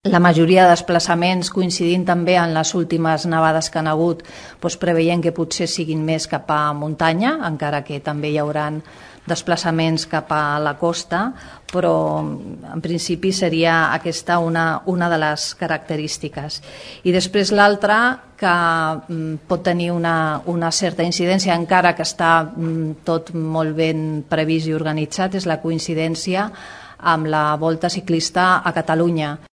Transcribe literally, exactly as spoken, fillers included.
La majoria de desplaçaments coincidint també en les últimes nevades que han hagut, doncs preveient que potser siguin més cap a muntanya, encara que també hi haurà desplaçaments cap a la costa, però en principi seria aquesta una, una de les característiques. I després l'altra, que pot tenir una, una certa incidència, encara que està tot molt ben previst i organitzat, és la coincidència amb la Volta Ciclista a Catalunya.